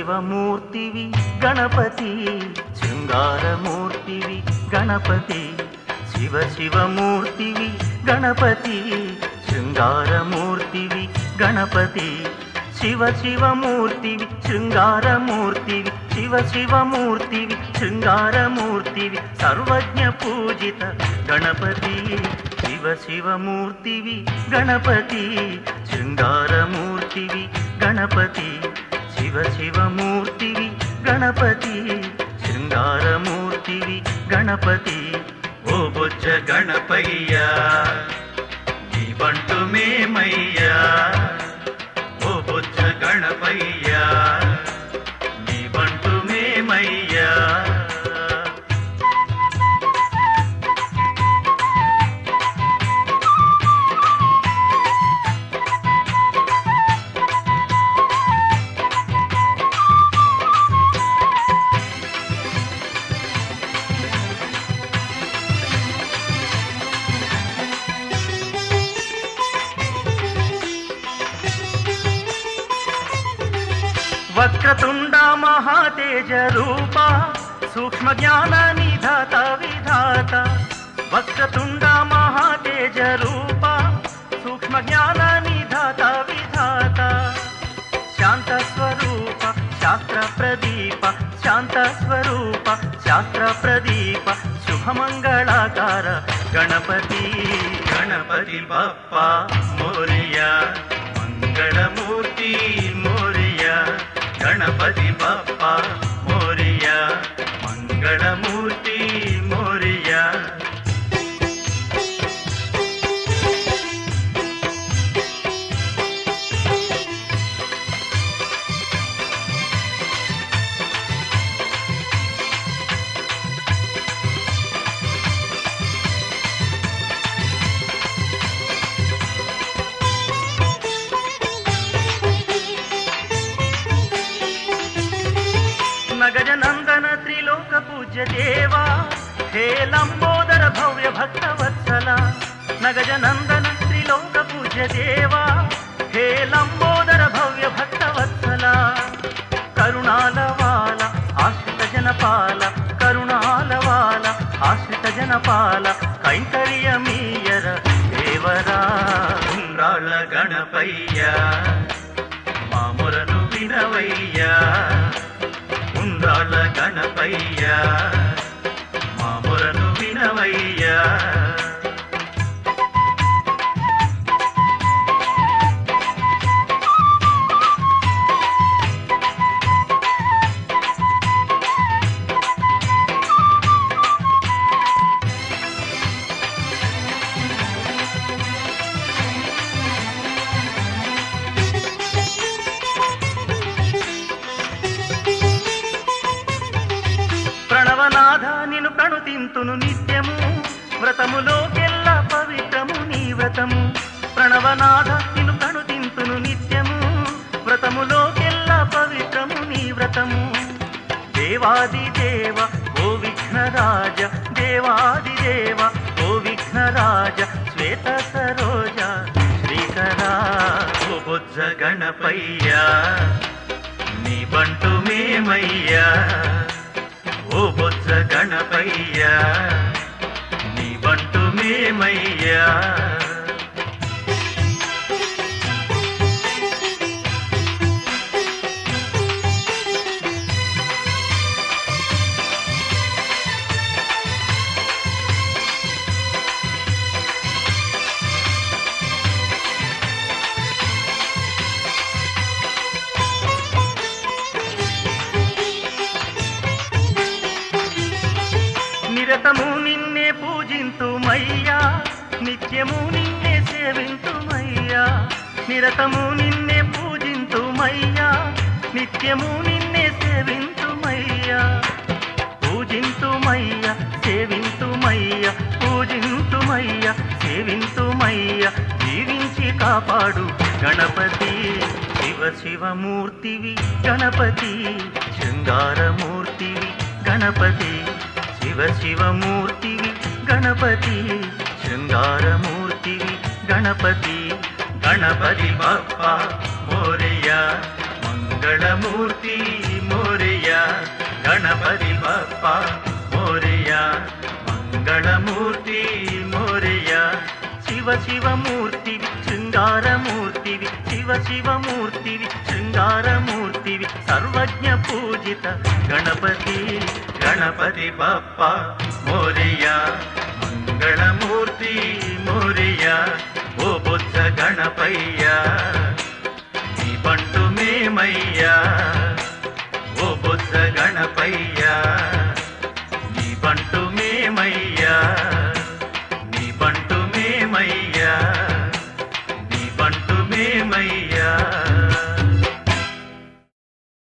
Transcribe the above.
శివమూర్తివి గణపతి శృంగారమూర్తివి గణపతి శివ శివమూర్తివి గణపతి శృంగారమూర్తివి గణపతి శివ శివమూర్తివి శృంగారమూర్తివి శివ శివమూర్తివి శృంగారమూర్తివి సర్వజ్ఞ పూజిత గణపతి శివ శివమూర్తివి గణపతి శృంగారమూర్తివి గణపతి శివ శివమూర్తివి గణపతి శృంగారమూర్తివి గణపతి ఓ బొజ్జ గణపయ్యా నీ బంటు మేమయ్యా ఓ బొజ్జ గణపయ్యా నీ బంటు మేమయ్యా వక్రతుండ మహాతేజ రూప సూక్ష్మ జ్ఞాన నిధాత విధాత వక్రతుండ మహాతేజ రూప సూక్ష్మ జ్ఞాన నిధాత విధాత శాంత స్వరూప శాస్త్ర ప్రదీప శాంత స్వరూప శాస్త్ర ప్రదీప శుభమంగళాకార గణపతి గణపతి బప్పా మోరియా మంగళమూర్తి మోరియా గణపతి బప్పా మోరియా మంగళమూర్తి మోరియా నగజనందన త్రిలోక పూజ్య దేవా హే లంబోదర భవ్య భక్త వత్సల నగజనందన త్రిలోక పూజ్య దేవా హే లంబోదర భవ్య భక్త వత్సల కరుణాలవాల ఆశ్రిత జనపాల కరుణాలవాల ఆశ్రిత జనపాల కైంకర్యమీయర దేవరా ఉండ్రాళ్ళ గణపయ్యా మామురను వినవయ్యా ఉండ్రాళ్ళ గణపయ్యా మామురను వినవయ్యా ప్రణవనాథ నిన్ను ప్రణుతింతును నిత్యము వ్రతములోకెల్ల పవిత్రము నీ వ్రతము ప్రణవనాథ నిన్ను ప్రణుతింతును నిత్యము వ్రతములోకెల్ల పవిత్రము నీ వ్రతము దేవాది దేవ ఓ విఘ్నరాజ దేవాది దేవ ఓ విఘ్నరాజ శ్వేత సరోజ శ్రీకరా ఓ బొజ్జ గణపయ్యా నీ బంటు మేమయ్యా ఓ బొజ్జ గణపయ్యా నీ బంటు మేమయ్యా నిరతము నిన్నే పూజింతుమయ్యా నిత్యము నిన్నే సేవింతుమయ్యా నిరతము నిన్నే పూజింతుమయ్యా నిత్యము నిన్నే సేవింతుమయ్యా పూజింతుమయ్యా సేవింతుమయ్యా పూజింతుమయ్యా సేవింతుమయ్యా జీవించి కాపాడు గణపతి శివ శివమూర్తివి గణపతి శృంగారమూర్తివి గణపతి శివ శివమూర్తివి గణపతి శృంగారమూర్తివి గణపతి గణపతి బప్పా మోరియా మంగళమూర్తి గణపతి బప్ప మోరియా మంగళమూర్తి మోరియా శివ శివమూర్తివి శృంగారమూర్తివి శివ శివమూర్తివి శృంగారమూర్తివి సర్వజ్ఞ పూజిత గణపతి గణపతి బప్ప మోరియా మంగళమూర్తి మోరియా ఓ బొజ్జ గణపయ్యా నీ బంటు మేమయ్యా ఓ బొజ్జ గణపయ్యా నీ బంటు మేమయ్యా నీ బంటు మేమయ్యా నీ బంటు మేమయ్యా